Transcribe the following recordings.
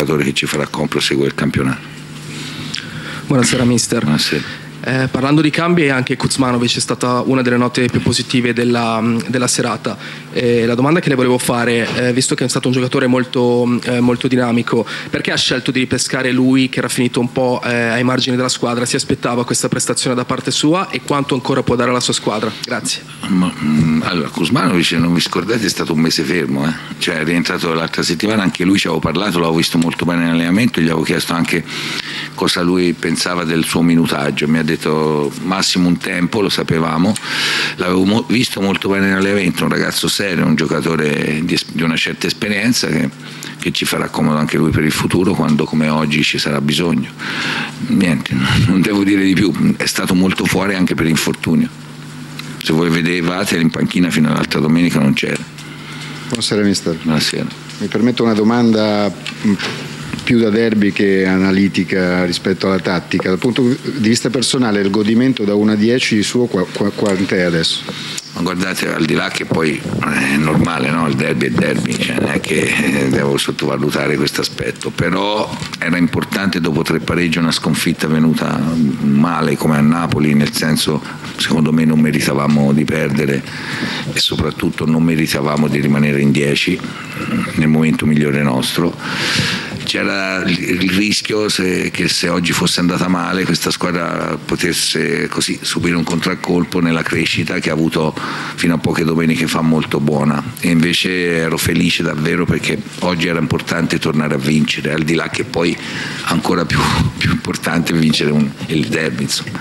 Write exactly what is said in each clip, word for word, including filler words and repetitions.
giocatore che ci farà proseguire il campionato. Buonasera mister. Buonasera. Eh, parlando di cambi, anche Kuzmanovic è stata una delle note più positive della, della serata. Eh, la domanda che le volevo fare, eh, visto che è stato un giocatore molto, eh, molto dinamico, perché ha scelto di ripescare lui che era finito un po' eh, ai margini della squadra? Si aspettava questa prestazione da parte sua e quanto ancora può dare alla sua squadra? Grazie. Ma, mh, allora, Kuzmanovic, non vi scordate, è stato un mese fermo, eh? Cioè è rientrato l'altra settimana, anche lui ci avevo parlato, l'avevo visto molto bene in allenamento, gli avevo chiesto anche cosa lui pensava del suo minutaggio, mi ha detto massimo un tempo, lo sapevamo, l'avevo mo- visto molto bene in allenamento, un ragazzo serio, un giocatore di, es- di una certa esperienza che, che ci farà comodo anche lui per il futuro quando come oggi ci sarà bisogno. Niente, non devo dire di più, è stato molto fuori anche per infortunio, se voi vedevate in panchina fino all'altra domenica non c'era. Buonasera mister. Buonasera. Mi permetto una domanda più da derby che analitica rispetto alla tattica. Dal punto di vista personale, il godimento da uno a dieci di suo qu- qu- quant'è adesso? Ma guardate, al di là che poi è normale, no? Il derby è derby, cioè non è che devo sottovalutare questo aspetto, però era importante dopo tre pareggi una sconfitta venuta male come a Napoli, nel senso secondo me non meritavamo di perdere e soprattutto non meritavamo di rimanere in dieci nel momento migliore nostro. C'era il rischio se, che se oggi fosse andata male questa squadra potesse così subire un contraccolpo nella crescita che ha avuto fino a poche domeniche fa molto buona, e invece ero felice davvero perché oggi era importante tornare a vincere, al di là che poi ancora più, più importante vincere un, il derby, insomma.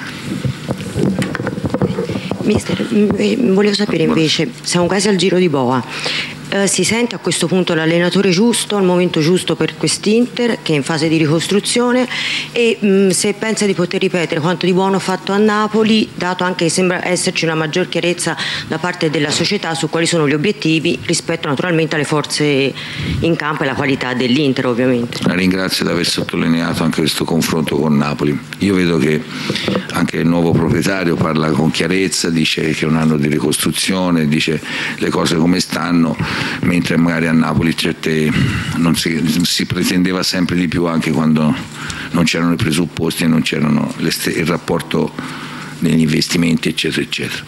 Mister, volevo sapere invece, siamo quasi al giro di boa. Eh, si sente a questo punto l'allenatore giusto, al momento giusto per quest'Inter che è in fase di ricostruzione, e mh, se pensa di poter ripetere quanto di buono fatto a Napoli, dato anche che sembra esserci una maggior chiarezza da parte della società su quali sono gli obiettivi rispetto naturalmente alle forze in campo e alla qualità dell'Inter ovviamente. La ringrazio di aver sottolineato anche questo confronto con Napoli. Io vedo che anche il nuovo proprietario parla con chiarezza, dice che è un anno di ricostruzione, dice le cose come stanno, mentre magari a Napoli certe, non si, si pretendeva sempre di più anche quando non c'erano i presupposti e non c'erano le, il rapporto negli investimenti eccetera eccetera.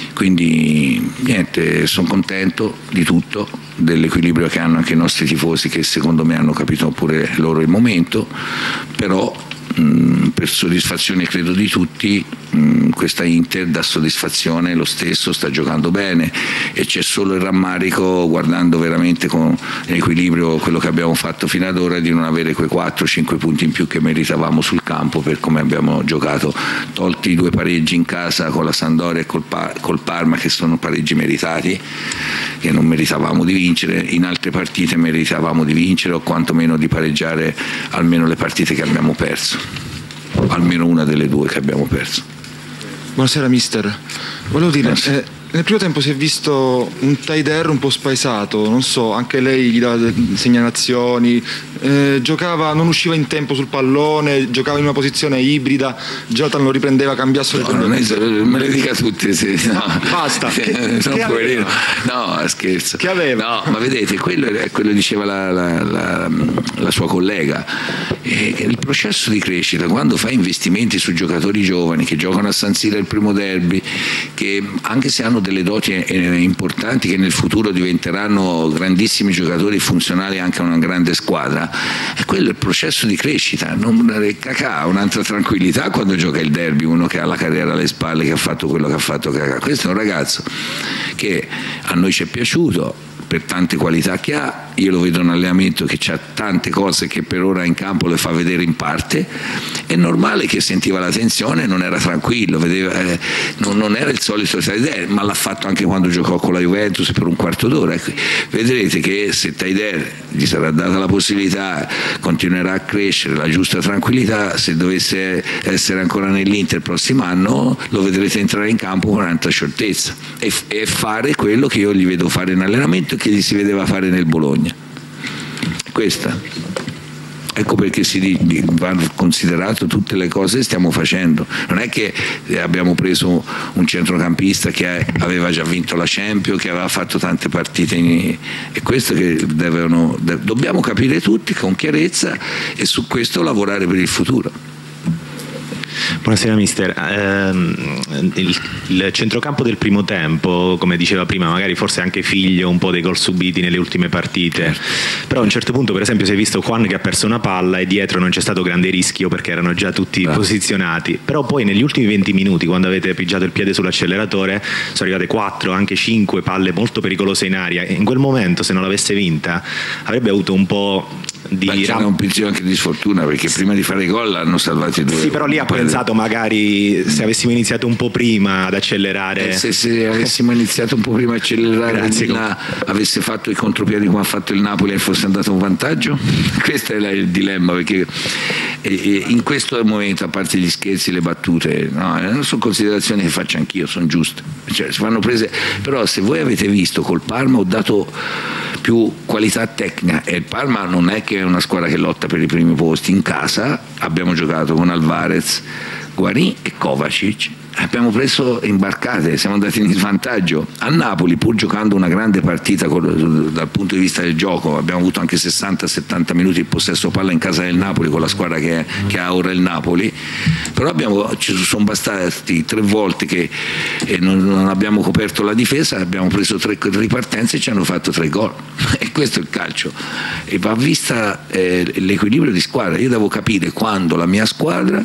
Quindi niente, sono contento di tutto, dell'equilibrio che hanno anche i nostri tifosi che secondo me hanno capito pure loro il momento, però mh, per soddisfazione credo di tutti mh, questa Inter dà soddisfazione lo stesso, sta giocando bene e c'è solo il rammarico, guardando veramente con equilibrio quello che abbiamo fatto fino ad ora, di non avere quei quattro cinque punti in più che meritavamo sul campo per come abbiamo giocato, tolti i due pareggi in casa con la Sampdoria e col, pa- col Parma che sono pareggi meritati, che non meritavamo di vincere, in altre partite meritavamo di vincere o quantomeno di pareggiare almeno le partite che abbiamo perso, almeno una delle due che abbiamo perso. Buonasera mister, volevo dire, eh, nel primo tempo si è visto un Taider un po' spaesato, non so, anche lei gli dava segnalazioni, eh, giocava, non usciva in tempo sul pallone, giocava in una posizione ibrida, Jota lo riprendeva, cambiasse no, non è, me le dica tutte se, no. Basta, che, che aveva? No, scherzo, che aveva? No, ma vedete, quello, è, quello diceva la, la, la, la sua collega, eh, il processo di crescita, quando fai investimenti su giocatori giovani che giocano a San Siro il primo derby, che anche se hanno delle doti importanti, che nel futuro diventeranno grandissimi giocatori funzionali anche a una grande squadra, e quello è il processo di crescita. Non, Kakà ha un'altra tranquillità quando gioca il derby, uno che ha la carriera alle spalle, che ha fatto quello che ha fatto Kakà. Questo è un ragazzo che a noi ci è piaciuto per tante qualità che ha, io lo vedo in allenamento che ha tante cose che per ora in campo le fa vedere in parte, è normale che sentiva la tensione, non era tranquillo, vedeva, eh, non, non era il solito Taider, ma l'ha fatto anche quando giocò con la Juventus per un quarto d'ora. Vedrete che se Taider gli sarà data la possibilità, continuerà a crescere, la giusta tranquillità, se dovesse essere ancora nell'Inter il prossimo anno lo vedrete entrare in campo con tanta scioltezza e, e fare quello che io gli vedo fare in allenamento e che gli si vedeva fare nel Bologna. Questa Ecco perché si vanno considerato tutte le cose che stiamo facendo. Non è che abbiamo preso un centrocampista che aveva già vinto la Champions, che aveva fatto tante partite in... è questo che devono, dobbiamo capire tutti con chiarezza e su questo lavorare per il futuro. Buonasera mister, eh, il, il centrocampo del primo tempo, come diceva prima, magari forse anche figlio un po' dei gol subiti nelle ultime partite, però a un certo punto per esempio si è visto Juan che ha perso una palla e dietro non c'è stato grande rischio perché erano già tutti Beh. posizionati, però poi negli ultimi venti minuti, quando avete pigiato il piede sull'acceleratore, sono arrivate quattro, anche cinque palle molto pericolose in aria, e in quel momento se non l'avesse vinta avrebbe avuto un po' di... Ma c'era un pizzico anche di sfortuna, perché prima di fare i gol hanno salvati due. Sì, però lì ha pensato magari se avessimo iniziato un po' prima ad accelerare. Eh, se, se avessimo iniziato un po' prima ad accelerare, Grazie, Milan avesse fatto i contropiedi come ha fatto il Napoli e fosse andato un vantaggio? Questo è il dilemma, perché in questo momento, a parte gli scherzi, le battute, no, sono considerazioni che faccio anch'io, sono giuste, cioè, si fanno prese. Però se voi avete visto, col Parma ho dato più qualità tecnica, e il Parma non è che è una squadra che lotta per i primi posti. In casa abbiamo giocato con Alvarez, Guarín e Kovacic, abbiamo preso imbarcate, siamo andati in svantaggio. A Napoli, pur giocando una grande partita dal punto di vista del gioco, abbiamo avuto anche sessanta settanta minuti il possesso palla in casa del Napoli con la squadra che, che ha ora il Napoli, però abbiamo, ci sono bastati tre volte che eh, non, non abbiamo coperto la difesa, abbiamo preso tre ripartenze e ci hanno fatto tre gol e questo è il calcio, e va vista eh, l'equilibrio di squadra. Io devo capire quando la mia squadra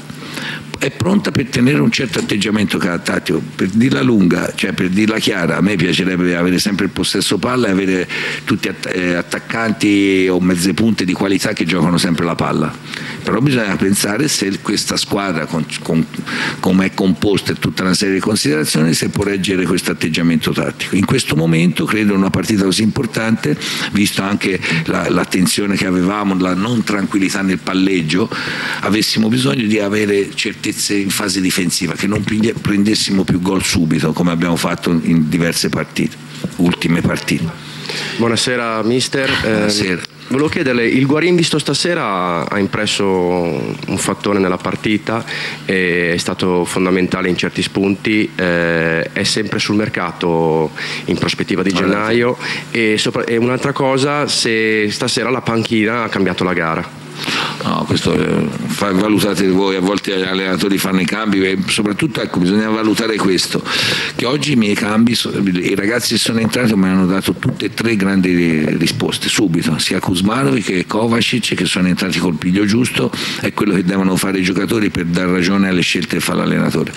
è pronta per tenere un certo atteggiamento tattico. Per dirla lunga, cioè per dirla chiara, a me piacerebbe avere sempre il possesso palla e avere tutti attaccanti o mezze punte di qualità che giocano sempre la palla, però bisogna pensare se questa squadra con, con, come è composta e tutta una serie di considerazioni, se può reggere questo atteggiamento tattico. In questo momento credo in una partita così importante, visto anche la, l'attenzione che avevamo, la non tranquillità nel palleggio, avessimo bisogno di avere certezze in fase difensiva, che non prendessimo più gol subito come abbiamo fatto in diverse partite, ultime partite. Buonasera mister. Buonasera. Eh, volevo chiederle, il Guarín visto stasera ha impresso un fattore nella partita, è stato fondamentale in certi spunti, eh, è sempre sul mercato in prospettiva di gennaio, e, sopra, e un'altra cosa, se stasera la panchina ha cambiato la gara. No, questo eh, valutate voi, a volte gli allenatori fanno i cambi e soprattutto ecco, bisogna valutare questo, che oggi i miei cambi, i ragazzi che sono entrati mi hanno dato tutte e tre grandi risposte subito, sia Kuzmanovic che Kovacic, che sono entrati col piglio giusto, è quello che devono fare i giocatori per dar ragione alle scelte che fa l'allenatore.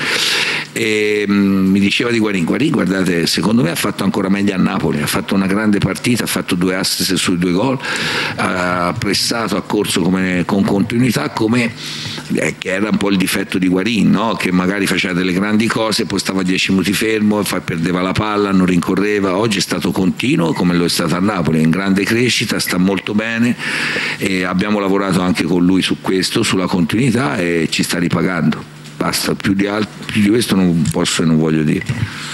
E, mh, mi diceva di Guarín, Guarín guardate, secondo me ha fatto ancora meglio a Napoli, ha fatto una grande partita, ha fatto due assist sui due gol, ha pressato, ha corso come, con continuità, come eh, che era un po' il difetto di Guarín, no? Che magari faceva delle grandi cose, poi stava dieci minuti fermo, perdeva la palla, non rincorreva. Oggi è stato continuo come lo è stato a Napoli, in grande crescita, sta molto bene, e abbiamo lavorato anche con lui su questo, sulla continuità, e ci sta ripagando. Basta, più di, alt- più di questo non posso e non voglio dire.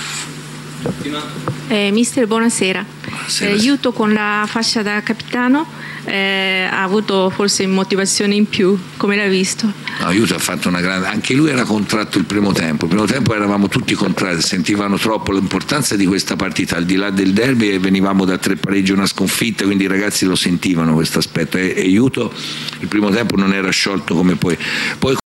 Eh, mister, buonasera. Buonasera. Eh, Yuto con la fascia da capitano eh, ha avuto forse motivazione in più, come l'ha visto? No, Yuto ha fatto una grande, anche lui era contratto il primo tempo, il primo tempo eravamo tutti contrari, sentivano troppo l'importanza di questa partita, al di là del derby, e venivamo da tre pareggi e una sconfitta, quindi i ragazzi lo sentivano questo aspetto, e, e Yuto il primo tempo non era sciolto come poi, poi